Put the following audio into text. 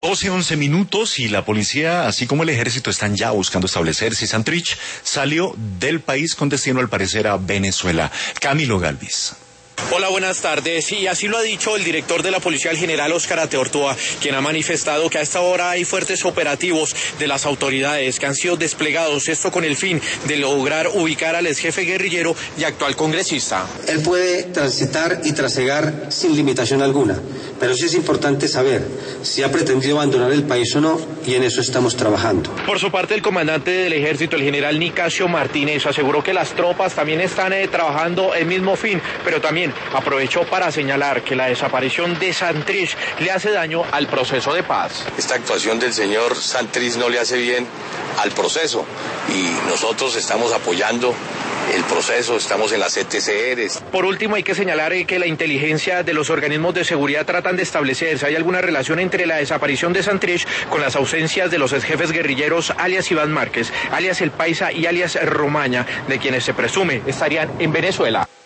11 minutos y la policía, así como el ejército, están ya buscando establecer si Santrich salió del país con destino al parecer a Venezuela. Camilo Galvis. Hola, buenas tardes. Y así lo ha dicho el director de la Policía, el general Óscar Ateortúa, quien ha manifestado que a esta hora hay fuertes operativos de las autoridades que han sido desplegados, esto con el fin de lograr ubicar al exjefe guerrillero y actual congresista. Él puede transitar y trasegar sin limitación alguna, pero sí es importante saber si ha pretendido abandonar el país o no, y en eso estamos trabajando. Por su parte, el comandante del ejército, el general Nicasio Martínez, aseguró que las tropas también están trabajando el mismo fin, pero también aprovechó para señalar que la desaparición de Santrich le hace daño al proceso de paz. Esta actuación del señor Santrich no le hace bien al proceso y nosotros estamos apoyando el proceso, estamos en las ETCRs. Por último, hay que señalar que la inteligencia de los organismos de seguridad tratan de establecer si hay alguna relación entre la desaparición de Santrich con las ausencias de los exjefes guerrilleros alias Iván Márquez, alias El Paisa y alias Romaña, de quienes se presume estarían en Venezuela.